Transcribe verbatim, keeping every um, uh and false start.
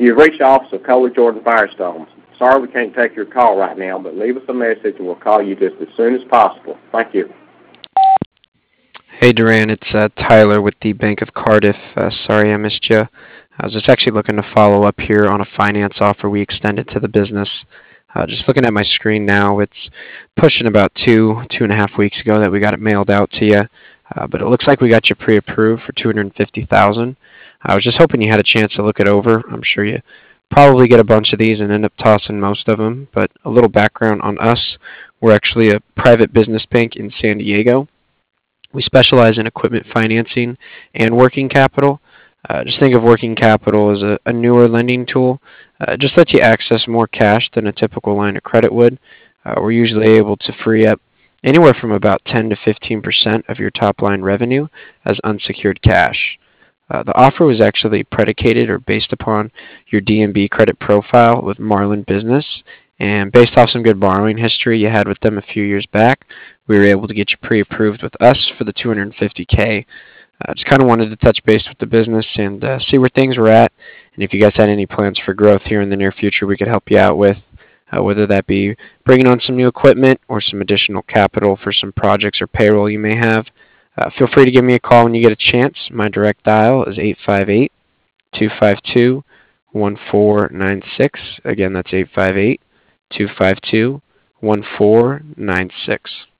You've reached the office of Coley Jordan Firestone. Sorry we can't take your call right now, but leave us a message and we'll call you just as soon as possible. Thank you. Hey Duran, it's uh, Tyler with the Bank of Cardiff. Uh, sorry I missed you. I was just actually looking to follow up here on a finance offer we extended to the business. Uh, just looking at my screen now, it's pushing about two, two and a half weeks ago that we got it mailed out to you. Uh, but it looks like we got you pre-approved for two hundred fifty thousand dollars. I was just hoping you had a chance to look it over. I'm sure you probably get a bunch of these and end up tossing most of them. But a little background on us: we're actually a private business bank in San Diego. We specialize in equipment financing and working capital. Uh, just think of working capital as a, a newer lending tool. Uh, just lets you access more cash than a typical line of credit would. Uh, we're usually able to free up anywhere from about ten to fifteen percent of your top line revenue as unsecured cash. Uh, the offer was actually predicated or based upon your D and B credit profile with Marlin Business, and based off some good borrowing history you had with them a few years back, we were able to get you pre-approved with us for the two hundred fifty K. I uh, just kind of wanted to touch base with the business and uh, see where things were at, and if you guys had any plans for growth here in the near future we could help you out with, uh, whether that be bringing on some new equipment or some additional capital for some projects or payroll you may have. Uh, feel free to give me a call when you get a chance. My direct dial is eight five eight, two five two, one four nine six. Again, that's eight five eight, two five two, one four nine six.